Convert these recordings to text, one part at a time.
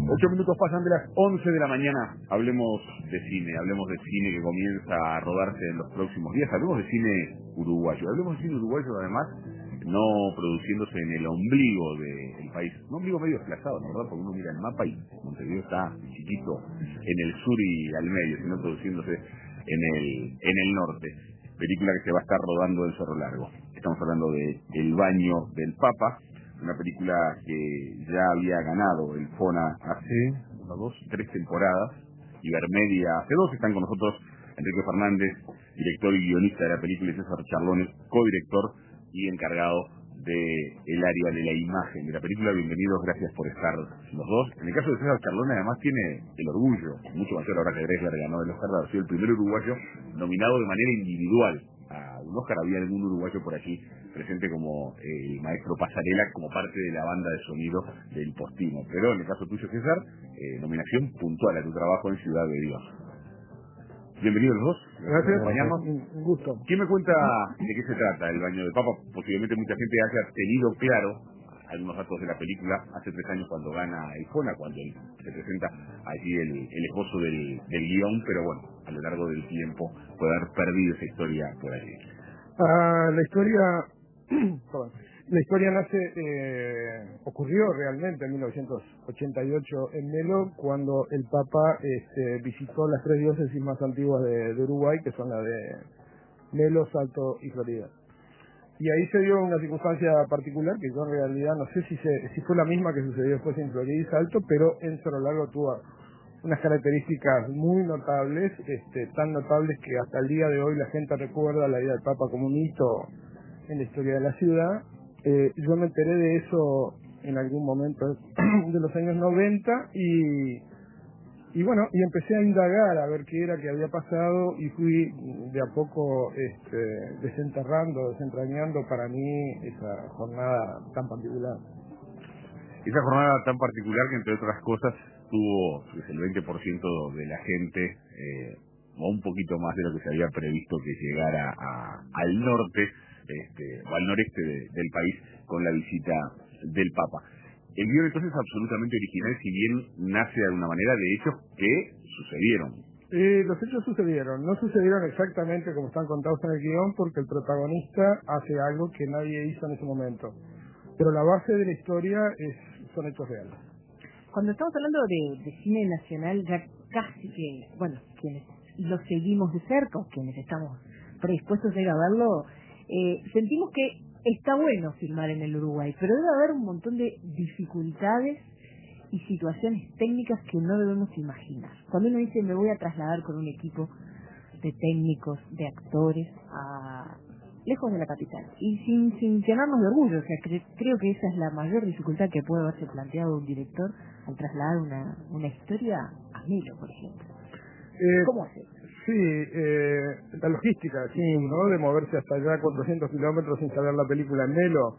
8 minutos pasan de las 11 de la mañana. Hablemos de cine que comienza a rodarse en los próximos días. Hablemos de cine uruguayo. Hablemos de cine uruguayo, además, no produciéndose en el ombligo del país. Un ombligo medio desplazado, ¿no? ¿Verdad? Porque uno mira el mapa y Montevideo está chiquito en el sur y al medio, sino produciéndose en el norte. Película que se va a estar rodando en Cerro Largo. Estamos hablando de El baño del Papa, una película que ya había ganado el FONA hace 3 temporadas. Ibermedia hace 2. Están con nosotros Enrique Fernández, director y guionista de la película, y César Charlone, codirector y encargado del área de la imagen de la película. Bienvenidos, gracias por estar los dos. En el caso de César Charlone, además, tiene el orgullo, mucho mayor ahora que Dresler ganó el Oscar, de haber sido el primer uruguayo nominado de manera individual a un Oscar. Había algún uruguayo por aquí presente, como el maestro Pasarela, como parte de la banda de sonido del Postino. Pero en el caso tuyo, César, nominación puntual a tu trabajo en Ciudad de Dios. Bienvenidos los dos. Gracias. Acompañarnos. Un gusto. ¿Quién me cuenta de qué se trata El baño del Papa? Posiblemente mucha gente haya tenido claro algunos datos de la película hace 3 años cuando gana el FONA, cuando se presenta allí el esbozo del guión, pero bueno, a lo largo del tiempo puede haber perdido esa historia por allí. La historia perdón, la historia ocurrió realmente en 1988 en Melo, cuando el Papa visitó las 3 diócesis más antiguas de Uruguay, que son la de Melo, Salto y Florida. Y ahí se dio una circunstancia particular que yo en realidad no sé si fue la misma que sucedió después en Florida y Salto, pero en Cerro Largo tuvo unas características muy notables, tan notables que hasta el día de hoy la gente recuerda la vida del Papa como un hito en la historia de la ciudad. Yo me enteré de eso en algún momento de los años 90 y bueno, y empecé a indagar a ver qué era que había pasado, y fui de a poco desentrañando para mí esa jornada tan particular. Esa jornada tan particular que, entre otras cosas, tuvo el 20% de la gente, o un poquito más de lo que se había previsto, que llegara al norte, o al noreste del país, con la visita del Papa. El guión entonces es absolutamente original, si bien nace de alguna manera de hechos que sucedieron. Los hechos sucedieron, no sucedieron exactamente como están contados en el guión, porque el protagonista hace algo que nadie hizo en ese momento. Pero la base de la historia son hechos reales. Cuando estamos hablando de cine nacional, ya casi que, bueno, quienes lo seguimos de cerca, quienes estamos predispuestos a ir a verlo, sentimos que está bueno filmar en el Uruguay, pero debe haber un montón de dificultades y situaciones técnicas que no debemos imaginar. Cuando uno dice, me voy a trasladar con un equipo de técnicos, de actores, lejos de la capital, y sin llenarnos de orgullo, o sea, creo que esa es la mayor dificultad que puede haberse planteado un director al trasladar una historia a Melo, por ejemplo. ¿Cómo hace? Sí, la logística, sí, ¿no? De moverse hasta allá 400 kilómetros sin saber la película en Melo.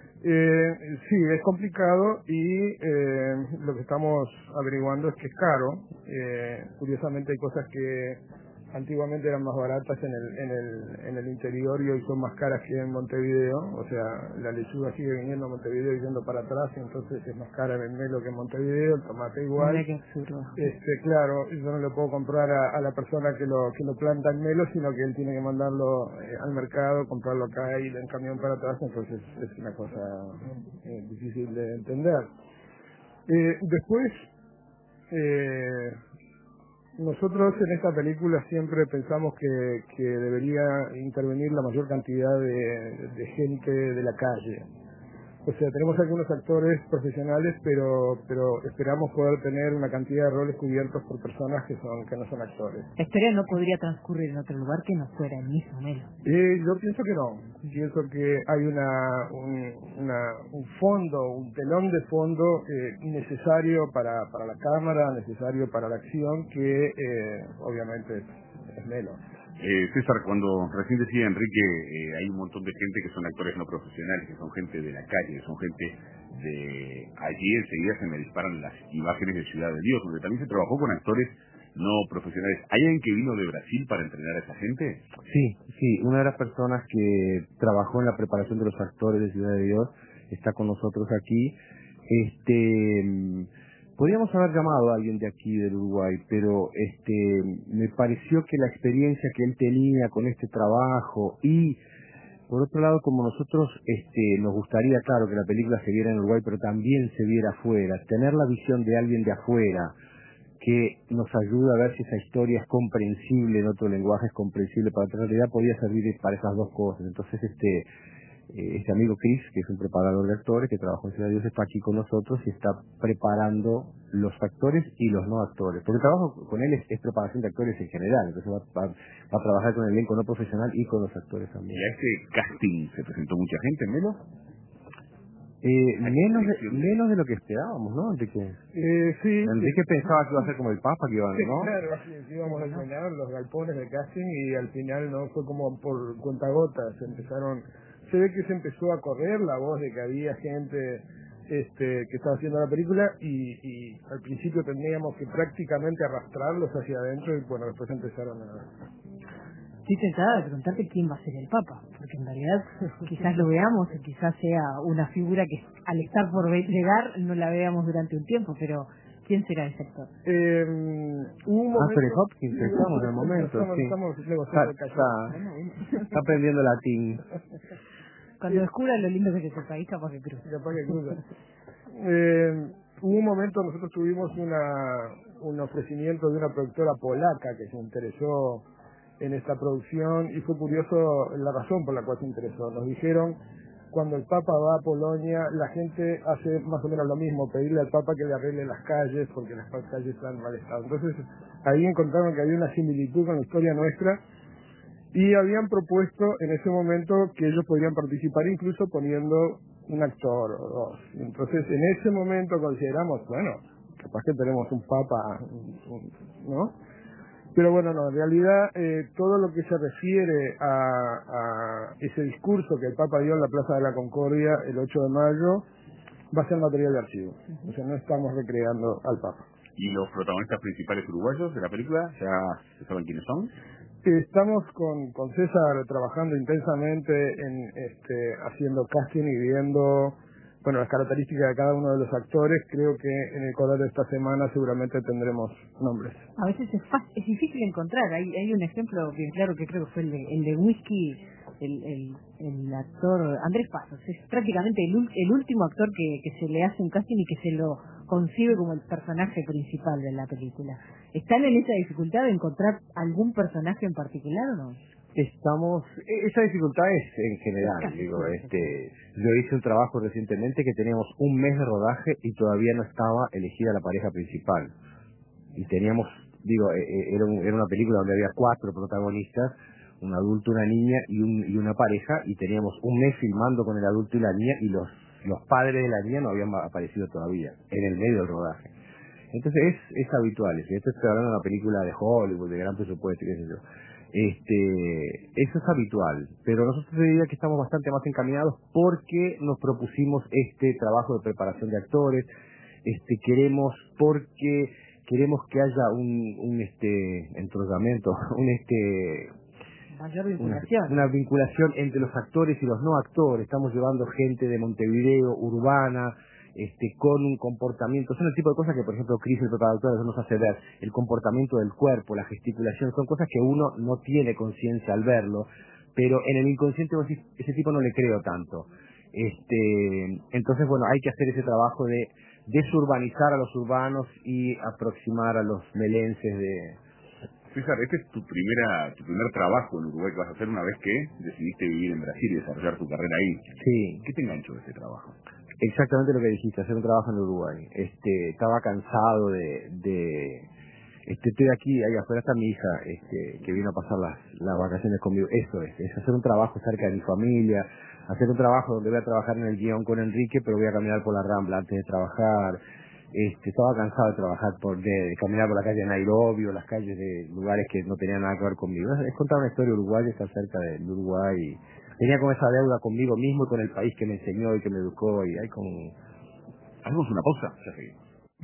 Sí, es complicado, y lo que estamos averiguando es que es caro. Curiosamente hay cosas que antiguamente eran más baratas en el interior y hoy son más caras que en Montevideo. O sea, la lechuga sigue viniendo a Montevideo y yendo para atrás, y entonces es más cara en el Melo que en Montevideo, el tomate igual. Qué absurdo. Claro, yo no le puedo comprar a la persona que lo planta en Melo, sino que él tiene que mandarlo al mercado, comprarlo acá y ir en camión para atrás, entonces es una cosa difícil de entender. Después, nosotros en esta película siempre pensamos que debería intervenir la mayor cantidad de gente de la calle. O sea, tenemos algunos actores profesionales, pero esperamos poder tener una cantidad de roles cubiertos por personas que no son actores. La historia no podría transcurrir en otro lugar que no fuera el mismo Melo. Yo pienso que no. Pienso que hay un fondo, un telón de fondo necesario para la cámara, necesario para la acción, que obviamente es Melo. César, cuando recién decía Enrique, hay un montón de gente que son actores no profesionales, que son gente de la calle, que son gente de allí. Enseguida se me disparan las imágenes de Ciudad de Dios, donde también se trabajó con actores no profesionales. ¿Hay alguien que vino de Brasil para entrenar a esa gente? Sí, una de las personas que trabajó en la preparación de los actores de Ciudad de Dios está con nosotros aquí. Podríamos haber llamado a alguien de aquí del Uruguay, pero me pareció que la experiencia que él tenía con este trabajo y por otro lado, como nosotros nos gustaría, claro, que la película se viera en Uruguay, pero también se viera afuera, tener la visión de alguien de afuera que nos ayuda a ver si esa historia es comprensible en otro lenguaje, es comprensible para otra realidad, podía servir para esas dos cosas. Entonces, este amigo Chris, que es un preparador de actores, que trabajó en Ciudad de Dios, está aquí con nosotros y está preparando los actores y los no actores. Porque el trabajo con él es preparación de actores en general, entonces va a trabajar con el elenco no profesional y con los actores también. ¿Y a ese casting se presentó mucha gente, Melo? Menos de lo que esperábamos, ¿no? Enrique Sí. Enrique pensaba que iba a ser como el Papa, que iba, ¿no? Claro, así íbamos a llenar los galpones de casting y al final no fue como por cuentagotas, se ve que se empezó a correr la voz de que había gente que estaba haciendo la película y al principio teníamos que prácticamente arrastrarlos hacia adentro y bueno, después empezaron a... Estoy tentada de preguntarte quién va a ser el Papa, porque en realidad quizás lo veamos, o quizás sea una figura que al estar por llegar no la veamos durante un tiempo, pero ¿quién será ese actor? Hubo un momento... Anthony Hopkins, estamos en el momento, sí. Estamos negociando el caso. Está aprendiendo latín. Cuando descubra lo lindo que es ese país, capaz que cruza. Hubo un momento, nosotros tuvimos un ofrecimiento de una productora polaca que se interesó en esta producción y fue curioso la razón por la cual se interesó. Nos dijeron, cuando el Papa va a Polonia, la gente hace más o menos lo mismo, pedirle al Papa que le arregle las calles porque las calles están en mal estado. Entonces ahí encontraron que había una similitud con la historia nuestra y habían propuesto en ese momento que ellos podrían participar incluso poniendo un actor o dos. Entonces en ese momento consideramos, bueno, capaz que tenemos un Papa, ¿no? Pero bueno, no, en realidad todo lo que se refiere a ese discurso que el Papa dio en la Plaza de la Concordia el 8 de mayo va a ser material de archivo. O sea, no estamos recreando al Papa. ¿Y los protagonistas principales uruguayos de la película ya saben quiénes son? Estamos con César trabajando intensamente en haciendo casting y viendo las características de cada uno de los actores. Creo que en el correr de esta semana seguramente tendremos nombres. A veces es difícil encontrar. Hay un ejemplo bien claro que creo que fue el de Whisky, el actor Andrés Pasos. Es prácticamente el último actor que se le hace un casting y que se lo concibe como el personaje principal de la película. ¿Están en esa dificultad de encontrar algún personaje en particular o no? Esa dificultad es en general, yo hice un trabajo recientemente que teníamos un mes de rodaje y todavía no estaba elegida la pareja principal. Y teníamos, era una película donde había 4 protagonistas, un adulto, una niña y una pareja, y teníamos un mes filmando con el adulto y la niña y los padres de la niña no habían aparecido todavía, en el medio del rodaje. Entonces es habitual, esto estoy hablando de una película de Hollywood, de gran presupuesto, qué sé yo. Eso es habitual, pero nosotros diría que estamos bastante más encaminados porque nos propusimos este trabajo de preparación de actores, porque queremos que haya un entrollamiento, mayor vinculación. Una vinculación entre los actores y los no actores. Estamos llevando gente de Montevideo, urbana, con un comportamiento, son el tipo de cosas que por ejemplo Chris, el preparador, nos hace ver, el comportamiento del cuerpo, la gesticulación, son cosas que uno no tiene conciencia al verlo, pero en el inconsciente ese tipo no le creo tanto. Entonces bueno, hay que hacer ese trabajo de desurbanizar a los urbanos y aproximar a los melenses de... César, este es tu primer trabajo en Uruguay que vas a hacer una vez que decidiste vivir en Brasil y desarrollar tu carrera ahí. Sí. ¿Qué te enganchó de ese trabajo? Exactamente lo que dijiste, hacer un trabajo en Uruguay. Estaba cansado estoy aquí, ahí afuera está mi hija, que vino a pasar las vacaciones conmigo. Eso es hacer un trabajo cerca de mi familia, hacer un trabajo donde voy a trabajar en el guión con Enrique, pero voy a caminar por la Rambla antes de trabajar. Estaba cansado de trabajar de caminar por la calle de Nairobi o las calles de lugares que no tenían nada que ver conmigo. Es contar una historia uruguaya, estar cerca del Uruguay. Tenía como esa deuda conmigo mismo y con el país que me enseñó y que me educó. Y hay como... Hacemos una pausa, ya seguimos.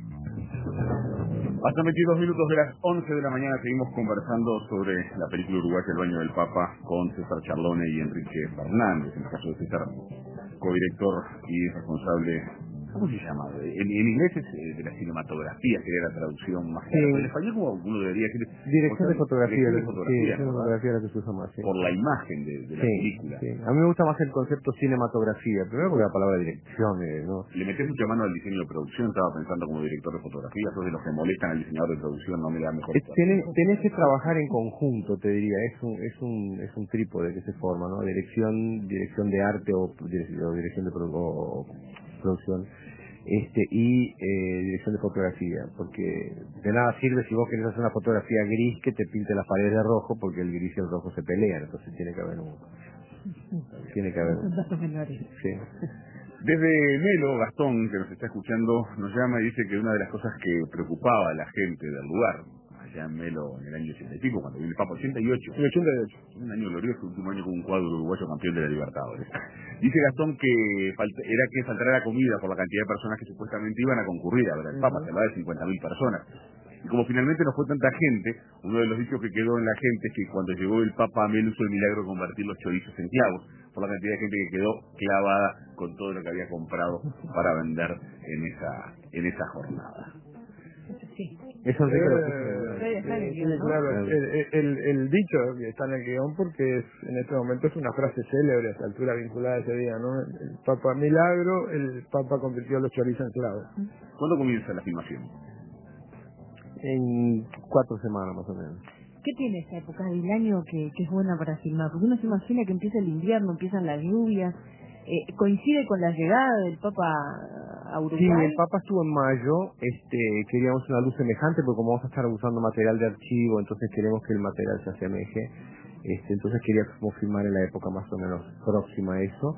Hasta 22 minutos de las 11 de la mañana seguimos conversando sobre la película uruguaya El baño del Papa con César Charlone y Enrique Fernández, en el caso de César, codirector y responsable ¿cómo se llama? En inglés es de la cinematografía, sería la traducción más clara. En español, como uno debería decir, dirección de fotografía, dirección de fotografía, sí, fotografía la que se usa más, sí. Por la imagen de la película. Sí. A mí me gusta más el concepto cinematografía, primero porque la palabra dirección, ¿no? Le metés mucha mano al diseño de producción, estaba pensando como director de fotografía, sos de los que molestan al diseñador de producción, no me da mejor. Tenés que trabajar en conjunto, te diría, es un trípode que se forma, ¿no? Dirección de arte o dirección de producción, y dirección de fotografía, porque de nada sirve si vos querés hacer una fotografía gris que te pinte las paredes de rojo, porque el gris y el rojo se pelean, entonces tiene que haber Son datos menores. Sí. Desde Melo, Gastón, que nos está escuchando, nos llama y dice que una de las cosas que preocupaba a la gente del lugar, allá en Melo en el año 80 y pico, cuando vino el Papa, 88. El 88. Un año glorioso, el último año con un cuadro uruguayo campeón de la Libertadores. Dice Gastón que era que faltara la comida por la cantidad de personas que supuestamente iban a concurrir a ver al Papa, se hablaba de 50.000 personas. Y como finalmente no fue tanta gente, uno de los dichos que quedó en la gente es que cuando llegó el Papa Melo hizo el milagro de convertir los chorizos en clavos, por la cantidad de gente que quedó clavada con todo lo que había comprado para vender en esa jornada. Sí. Eso es claro, el dicho que está en el guión porque en este momento es una frase célebre a esta altura vinculada a ese día, ¿no? El Papa Milagro, el Papa convirtió los chorizos en clavos. ¿Cuándo comienza la filmación? En 4 semanas más o menos. ¿Qué tiene esa época del año que es buena para filmar? Porque uno se imagina que empieza el invierno, empiezan las lluvias, coincide con la llegada del Papa a Uruguay. Sí, el Papa estuvo en mayo, queríamos una luz semejante porque como vamos a estar usando material de archivo, entonces queremos que el material se asemeje, entonces queríamos filmar en la época más o menos próxima a eso.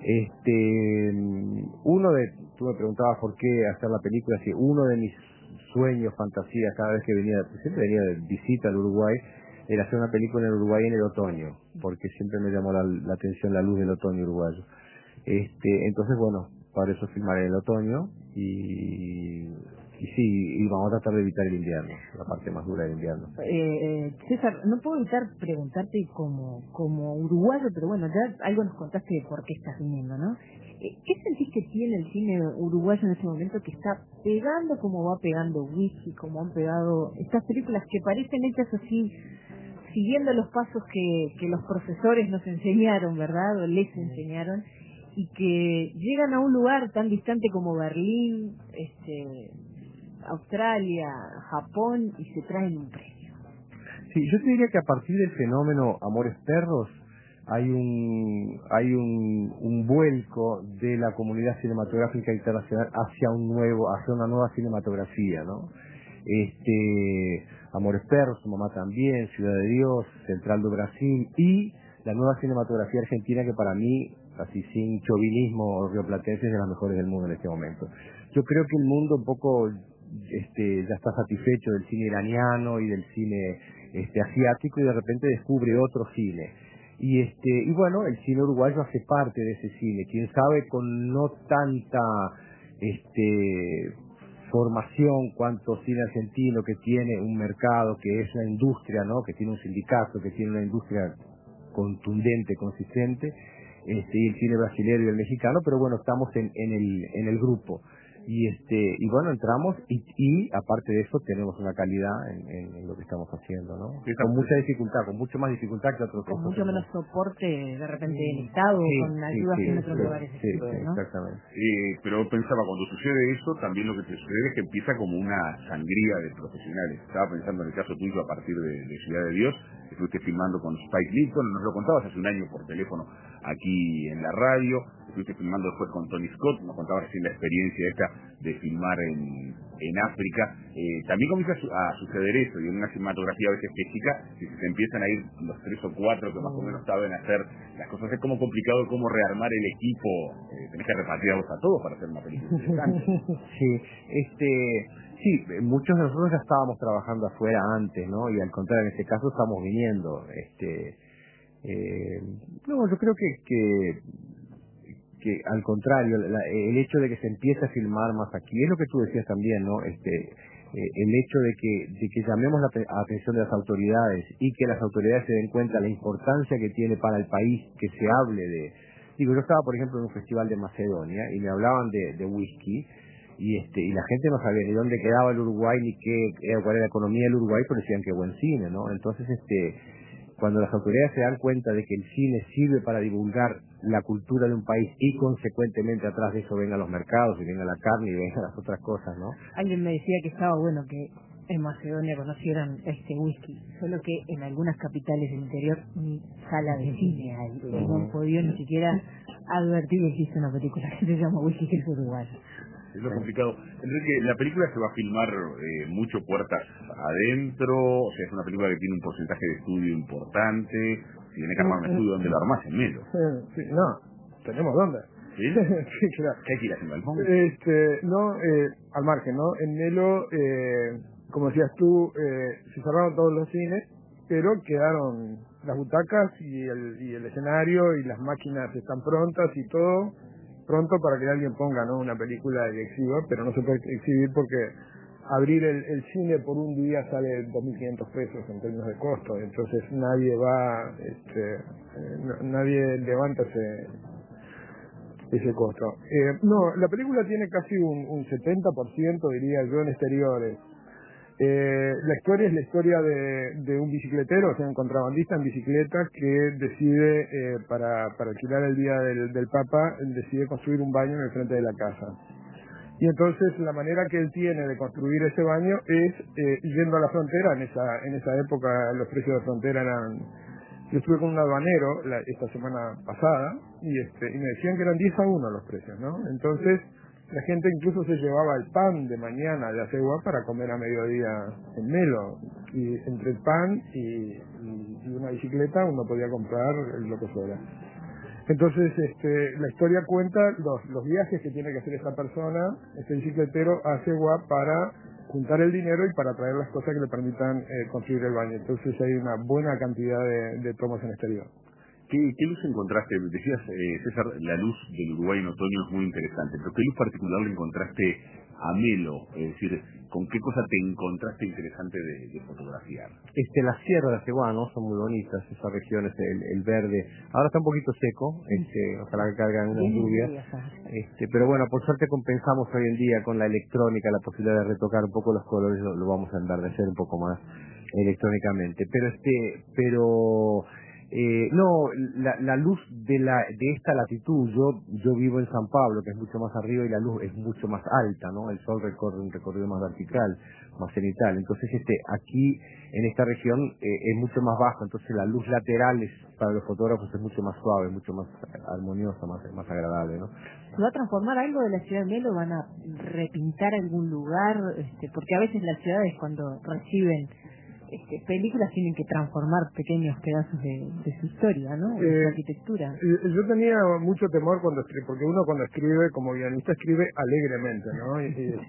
Tú me preguntabas por qué hacer la película, si uno de mis sueños, fantasías, cada vez que siempre venía de visita al Uruguay, era hacer una película en Uruguay en el otoño, porque siempre me llamó la atención la luz del otoño uruguayo. Entonces, bueno, para eso filmaré en el otoño y vamos a tratar de evitar el invierno, la parte más dura del invierno. César, no puedo evitar preguntarte como uruguayo, pero bueno, ya algo nos contaste de por qué estás viniendo, ¿no? ¿Qué sentís que tiene el cine uruguayo en este momento que está pegando como va pegando Wiki, como han pegado estas películas que parecen hechas así, siguiendo los pasos que los profesores nos enseñaron, ¿verdad? O les enseñaron, y que llegan a un lugar tan distante como Berlín, Australia, Japón, y se traen un premio? Sí, yo te diría que a partir del fenómeno Amores Perros hay un vuelco de la comunidad cinematográfica internacional hacia una nueva cinematografía, ¿no? Amores Perros, Su mamá también, Ciudad de Dios, Central do Brasil y la nueva cinematografía argentina que para mí, así sin chauvinismo rioplatense, es de las mejores del mundo en este momento. Yo creo que el mundo un poco ya está satisfecho del cine iraniano y del cine asiático y de repente descubre otro cine. Y bueno, el cine uruguayo hace parte de ese cine, quién sabe con no tanta formación cuanto cine argentino, que tiene un mercado, que es una industria, ¿no? Que tiene un sindicato, que tiene una industria contundente, consistente, y el cine brasileño y el mexicano, pero bueno, estamos en el grupo. Y bueno, entramos y aparte de eso tenemos una calidad en lo que estamos haciendo, ¿no? Con mucha dificultad, con mucho más dificultad que otros. Con mucho menos soporte de repente del Estado, con ayudas en otros lugares. ¿No? Exactamente. Pero pensaba, cuando sucede eso, también lo que te sucede es que empieza como una sangría de profesionales. Estaba pensando en el caso tuyo a partir de Ciudad de Dios, que estuviste filmando con Spike Lee, nos lo contabas hace un año por teléfono aquí en la radio, estuviste filmando después con Tony Scott, nos contabas recién la experiencia esta de filmar en África. También comienza a suceder eso, y en una cinematografía a veces que chica, si se empiezan a ir los 3 o 4 que más o menos saben hacer las cosas, es como complicado cómo rearmar el equipo, tenés que repatriarlos a todos para hacer una película interesante. Sí, muchos de nosotros ya estábamos trabajando afuera antes, ¿no? Y al contrario, en este caso estamos viniendo. No, yo creo que al contrario, el hecho de que se empiece a filmar más aquí, es lo que tú decías también, ¿no? El hecho de que llamemos la atención de las autoridades y que las autoridades se den cuenta de la importancia que tiene para el país que se hable Digo, yo estaba, por ejemplo, en un festival de Macedonia y me hablaban de whisky y la gente no sabía ni dónde quedaba el Uruguay ni cuál era la economía del Uruguay, pero decían que buen cine, ¿no? Entonces, cuando las autoridades se dan cuenta de que el cine sirve para divulgar la cultura de un país y consecuentemente atrás de eso vengan los mercados y venga la carne y vengan las otras cosas, ¿no? Alguien me decía que estaba bueno que en Macedonia conocieran este whisky, solo que en algunas capitales del interior ni sala de cine hay, y no han podido ni siquiera advertir que existe una película que se llama Whisky, que es uruguaya. Es lo complicado. Enrique, la película se va a filmar mucho puertas adentro, o sea, es una película que tiene un porcentaje de estudio importante. Si tiene que armar un estudio, ¿dónde lo armás? En Melo. Sí, no, tenemos dónde. ¿Sí? Sí, claro. ¿Qué hay que ir haciendo al fondo? No, al margen, ¿no? En Melo, como decías tú, se cerraron todos los cines, pero quedaron las butacas y el escenario y las máquinas están prontas y todo pronto para que alguien ponga, ¿no?, una película y exhiba, pero no se puede exhibir porque abrir el cine por un día sale 2.500 pesos en términos de costo, entonces nadie va, nadie levanta ese costo. No, la película tiene casi un 70%, diría yo, en exteriores. La historia es la historia de un bicicletero, o sea, un contrabandista en bicicleta que decide, para alquilar el día del Papa, decide construir un baño en el frente de la casa. Y entonces la manera que él tiene de construir ese baño es yendo a la frontera. En esa época los precios de frontera eran... Yo estuve con un aduanero esta semana pasada y me decían que eran 10-1 los precios, ¿no? Entonces la gente incluso se llevaba el pan de mañana de Acegua para comer a mediodía en Melo. Y entre el pan y una bicicleta uno podía comprar lo que fuera. Entonces, la historia cuenta los viajes que tiene que hacer esta persona, este bicicletero, a Acegua para juntar el dinero y para traer las cosas que le permitan construir el baño. Entonces hay una buena cantidad de tomas en exterior. ¿Qué luz encontraste? Decías, César, la luz del Uruguay en otoño es muy interesante, pero ¿qué luz particular le encontraste a Melo? Es decir, ¿con qué cosa te encontraste interesante de fotografiar? Las sierras de Acegua, ¿no?, son muy bonitas, esas regiones, el verde. Ahora está un poquito seco, ojalá que caigan unas lluvias. Pero bueno, por suerte compensamos hoy en día con la electrónica, la posibilidad de retocar un poco los colores, lo vamos a enverdecer un poco más electrónicamente. Pero no, la luz de esta latitud, yo vivo en San Pablo, que es mucho más arriba, y la luz es mucho más alta, ¿no? El sol recorre un recorrido más vertical, más cenital. Entonces, aquí, en esta región, es mucho más bajo, entonces la luz lateral para los fotógrafos es mucho más suave, mucho más armoniosa, más agradable, ¿no? ¿Se va a transformar algo de la ciudad de Melo? ¿Van a repintar algún lugar? Porque a veces las ciudades, cuando reciben películas, tienen que transformar pequeños pedazos de su historia, ¿no? De su arquitectura. Yo tenía mucho temor cuando escribe, porque uno cuando escribe como guionista escribe alegremente, ¿no?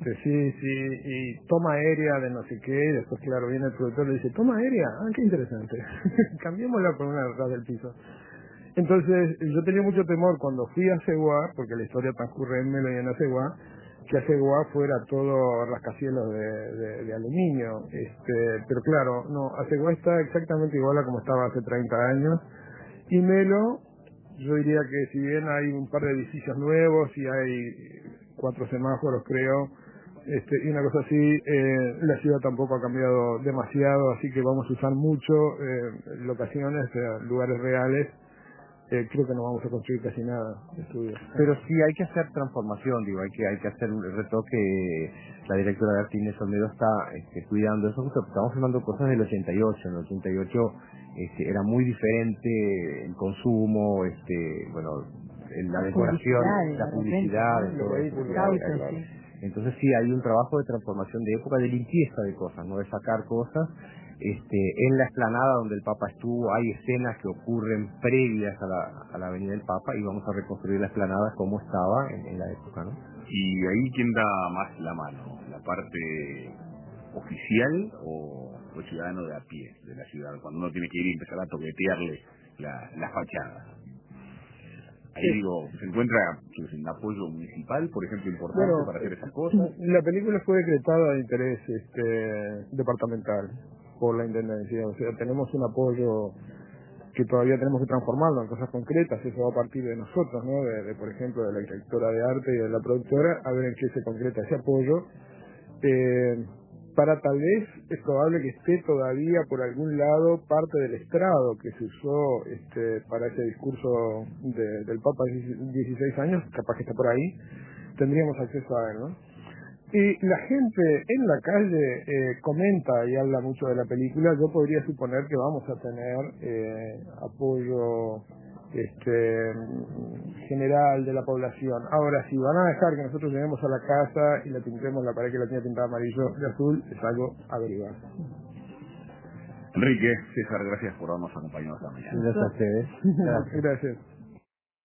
Y toma aérea de no sé qué, y después claro viene el productor y le dice, toma aérea, qué interesante, cambiémosla por una ras del piso. Entonces yo tenía mucho temor cuando fui a Acegua, porque la historia transcurre en Melo y en Acegua, que Acegua fuera todo rascacielos de aluminio, pero claro, no, Acegua está exactamente igual a como estaba hace 30 años, y Melo, yo diría que si bien hay un par de edificios nuevos y hay 4 semáforos creo, y una cosa así, la ciudad tampoco ha cambiado demasiado, así que vamos a usar mucho locaciones, lugares reales. Creo que no vamos a construir casi nada de estudios. Pero sí hay que hacer transformación, digo, hay que hacer un retoque. La directora de arte Inés Olmedo está cuidando eso. Estamos filmando cosas del 88. En el 88 era muy diferente el consumo, la decoración, la publicidad, todo eso. Entonces sí hay un trabajo de transformación de época, de limpieza de cosas, no de sacar cosas. En la explanada donde el Papa estuvo hay escenas que ocurren previas a la venida del Papa y vamos a reconstruir la explanada como estaba en la época, ¿no? ¿Y ahí quién da más la mano? ¿La parte oficial o el ciudadano de a pie de la ciudad? Cuando uno tiene que ir y empezar a toquetearle la fachada. Ahí digo, ¿se encuentra un apoyo municipal, por ejemplo, importante para hacer esas cosas? La película fue decretada de interés departamental por la Intendencia, o sea, tenemos un apoyo que todavía tenemos que transformarlo en cosas concretas. Eso va a partir de nosotros, ¿no? Por ejemplo, de la directora de arte y de la productora, a ver en qué se concreta ese apoyo. Para tal vez, es probable que esté todavía por algún lado parte del estrado que se usó para ese discurso del Papa de 16 años, capaz que está por ahí, tendríamos acceso a él, ¿no? Y la gente en la calle comenta y habla mucho de la película. Yo podría suponer que vamos a tener apoyo general de la población. Ahora, si van a dejar que nosotros lleguemos a la casa y la pintemos la pared que la tiene pintada amarillo y azul, es algo a averiguar. Enrique, César, gracias por habernos acompañado esta mañana. Gracias a ustedes. Gracias.